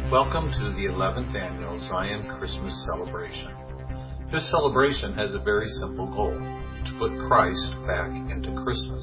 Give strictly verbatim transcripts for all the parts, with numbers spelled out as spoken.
Welcome to the eleventh Annual Zion Christmas Celebration. This celebration has a very simple goal, to put Christ back into Christmas.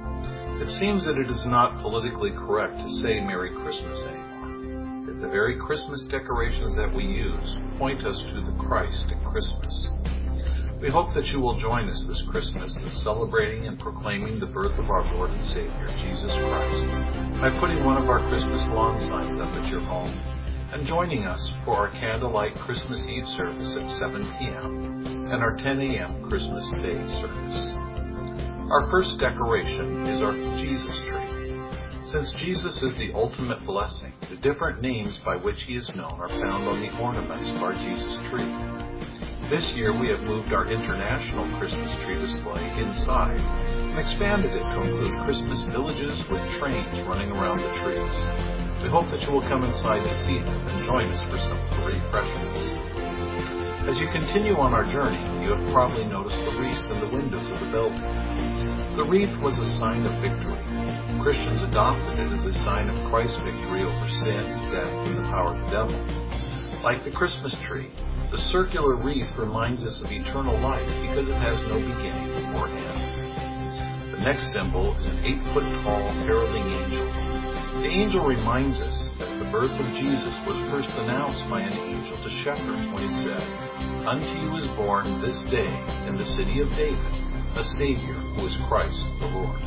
It seems that it is not politically correct to say Merry Christmas anymore, that the very Christmas decorations that we use point us to the Christ in Christmas. We hope that you will join us this Christmas in celebrating and proclaiming the birth of our Lord and Savior, Jesus Christ, by putting one of our Christmas lawn signs up at your home, and joining us for our candlelight Christmas Eve service at seven p.m. and our ten a.m. Christmas Day service. Our first decoration is our Jesus tree. Since Jesus is the ultimate blessing, the different names by which he is known are found on the ornaments of our Jesus tree. This year we have moved our international Christmas tree display inside and expanded it to include Christmas villages with trains running around the trees. We hope that you will come inside to see them and join us for some refreshments. As you continue on our journey, you have probably noticed the wreaths in the windows of the building. The wreath was a sign of victory. Christians adopted it as a sign of Christ's victory over sin, death, and the power of the devil. Like the Christmas tree, the circular wreath reminds us of eternal life because it has no beginning or end. The next symbol is an eight-foot-tall heralding angel. The angel reminds us that the birth of Jesus was first announced by an angel to shepherds when he said, "Unto you is born this day in the city of David a Savior who is Christ the Lord."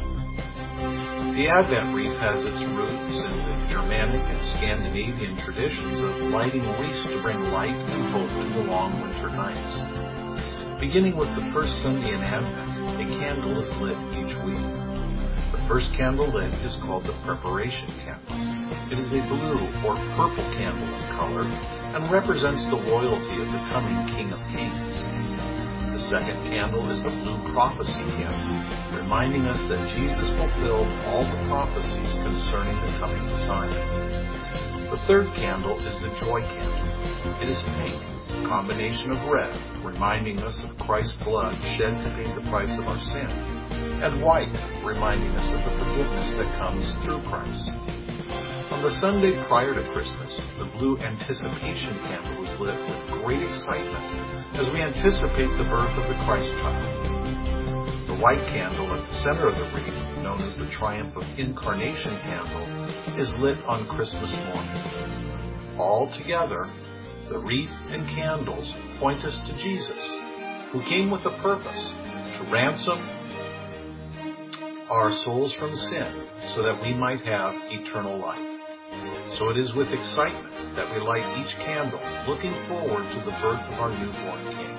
The Advent wreath has its roots in the Germanic and Scandinavian traditions of lighting wreaths to bring light and hope in the long winter nights. Beginning with the first Sunday in Advent, a candle is lit each week. The first candle lit is called the preparation candle. It is a blue or purple candle in color and represents the royalty of the coming King of Kings. The second candle is the blue prophecy candle, reminding us that Jesus fulfilled all the prophecies concerning the coming Messiah. The third candle is the joy candle. It is pink, a combination of red, reminding us of Christ's blood shed to pay the price of our sin, and white, reminding us of the forgiveness that comes through Christ. On the Sunday prior to Christmas, the blue anticipation candle is lit with great excitement as we anticipate the birth of the Christ child. The white candle at the center of the wreath, known as the Triumph of Incarnation candle, is lit on Christmas morning. All together, the wreath and candles point us to Jesus, who came with a purpose, to ransom our souls from sin so that we might have eternal life. So it is with excitement that we light each candle, looking forward to the birth of our newborn King.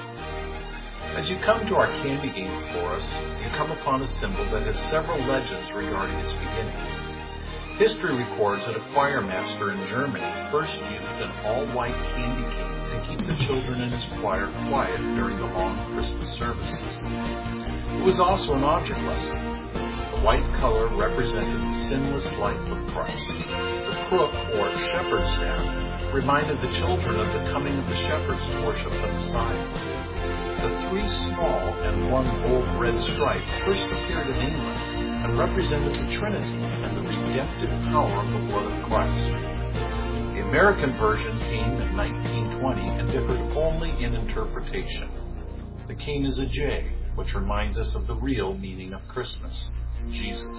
As you come to our candy game before us, you come upon a symbol that has several legends regarding its beginning. History records that a choir master in Germany first used an all-white candy cane to keep the children in his choir quiet during the long Christmas services. It was also an object lesson. The white color represented the sinless life of Christ. The crook, or shepherd's staff, reminded the children of the coming of the shepherds to worship the Messiah. The three small and one bold red stripe first appeared in England and represented the Trinity and the redemptive power of the blood of Christ. The American version came in nineteen twenty and differed only in interpretation. The cane is a J, which reminds us of the real meaning of Christmas, Jesus.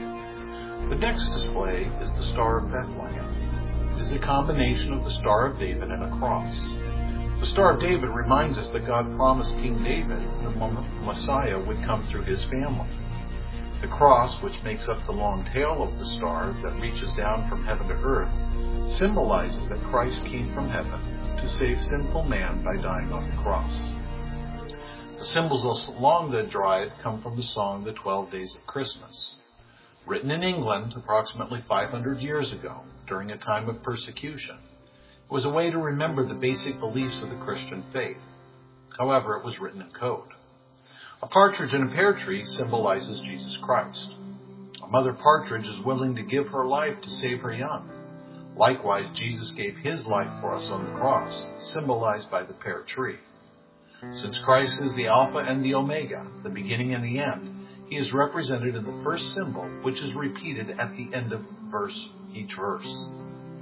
The next display is the Star of Bethlehem. It is a combination of the Star of David and a cross. The Star of David reminds us that God promised King David the Messiah would come through his family. The cross, which makes up the long tail of the star that reaches down from heaven to earth, symbolizes that Christ came from heaven to save sinful man by dying on the cross. The symbols along the drive come from the song The Twelve Days of Christmas. Written in England approximately five hundred years ago, during a time of persecution, it was a way to remember the basic beliefs of the Christian faith. However, it was written in code. A partridge in a pear tree symbolizes Jesus Christ. A mother partridge is willing to give her life to save her young. Likewise, Jesus gave his life for us on the cross, symbolized by the pear tree. Since Christ is the Alpha and the Omega, the beginning and the end, he is represented in the first symbol, which is repeated at the end of verse each verse.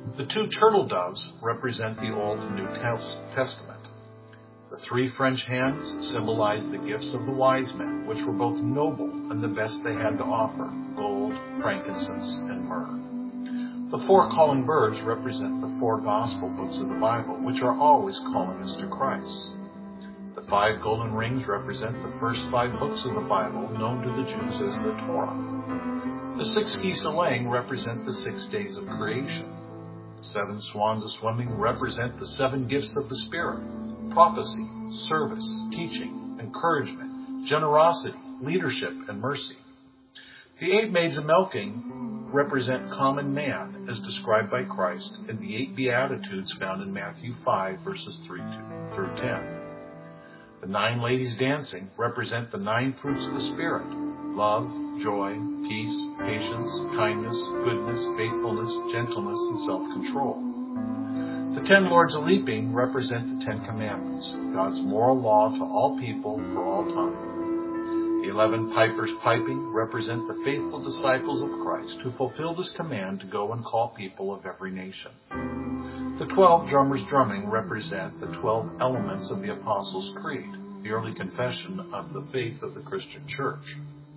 The two turtle doves represent the Old and New Testament. The three French hands symbolize the gifts of the wise men, which were both noble and the best they had to offer: gold, frankincense, and myrrh. The four calling birds represent the four gospel books of the Bible, which are always calling us to Christ. The five golden rings represent the first five books of the Bible, known to the Jews as the Torah. The six geese a-laying represent the six days of creation. The seven swans a-swimming represent the seven gifts of the Spirit: prophecy, service, teaching, encouragement, generosity, leadership, and mercy. The eight maids a-milking represent common man, as described by Christ in the eight Beatitudes found in Matthew five, verses three through ten. The nine ladies dancing represent the nine fruits of the Spirit: love, joy, peace, patience, kindness, goodness, faithfulness, gentleness, and self-control. The ten lords a-leaping represent the Ten Commandments, God's moral law to all people for all time. The eleven pipers piping represent the faithful disciples of Christ who fulfilled his command to go and call people of every nation. The twelve drummers drumming represent the twelve elements of the Apostles' Creed, the early confession of the faith of the Christian Church.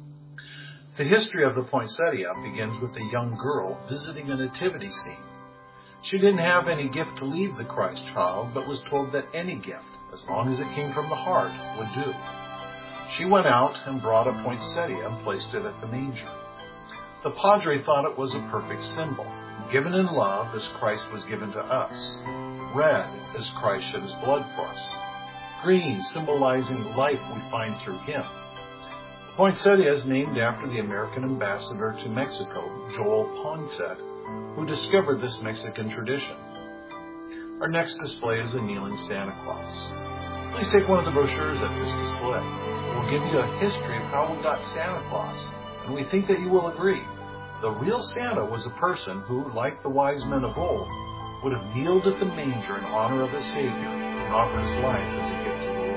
The history of the poinsettia begins with a young girl visiting a nativity scene. She didn't have any gift to leave the Christ child, but was told that any gift, as long as it came from the heart, would do. She went out and brought a poinsettia and placed it at the manger. The Padre thought it was a perfect symbol, given in love as Christ was given to us, red as Christ shed his blood for us, green symbolizing the life we find through him. The poinsettia is named after the American ambassador to Mexico, Joel Poinsett, who discovered this Mexican tradition. Our next display is a kneeling Santa Claus. Please take one of the brochures at this display. It will give you a history of how we got Santa Claus, and we think that you will agree. The real Santa was a person who, like the wise men of old, would have kneeled at the manger in honor of his Savior and offered his life as a gift to the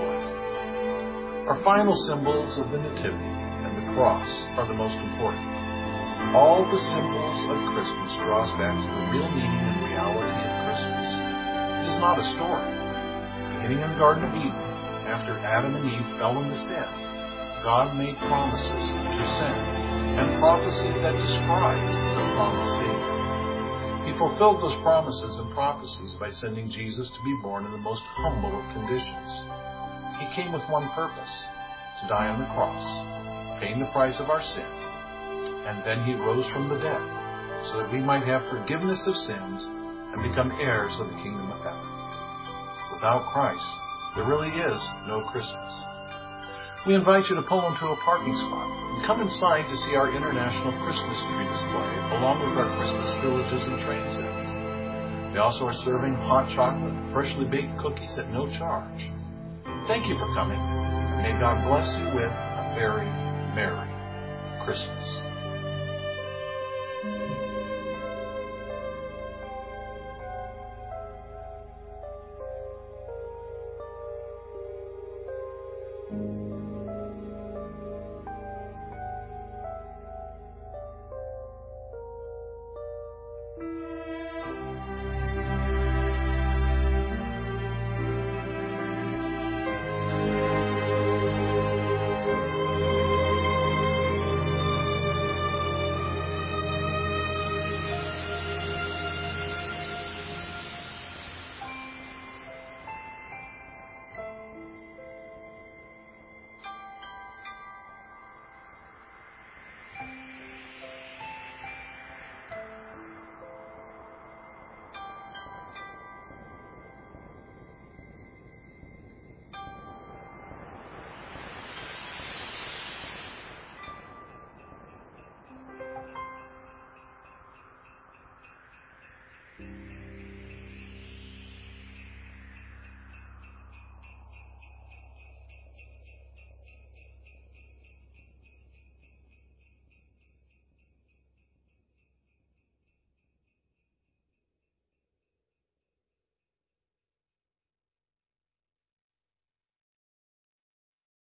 Lord. Our final symbols of the Nativity and the cross are the most important. All the symbols of Christmas draw us back to the real meaning and reality of Christmas. It is not a story. Beginning in the Garden of Eden, after Adam and Eve fell into sin, God made promises to sin and prophecies that described the promised Savior. He fulfilled those promises and prophecies by sending Jesus to be born in the most humble of conditions. He came with one purpose: to die on the cross, paying the price of our sin. And then he rose from the dead, so that we might have forgiveness of sins and become heirs of the kingdom of heaven. Without Christ, there really is no Christmas. We invite you to pull into a parking spot and come inside to see our international Christmas tree display, along with our Christmas villages and train sets. We also are serving hot chocolate, freshly baked cookies at no charge. Thank you for coming, and may God bless you with a very Merry Christmas.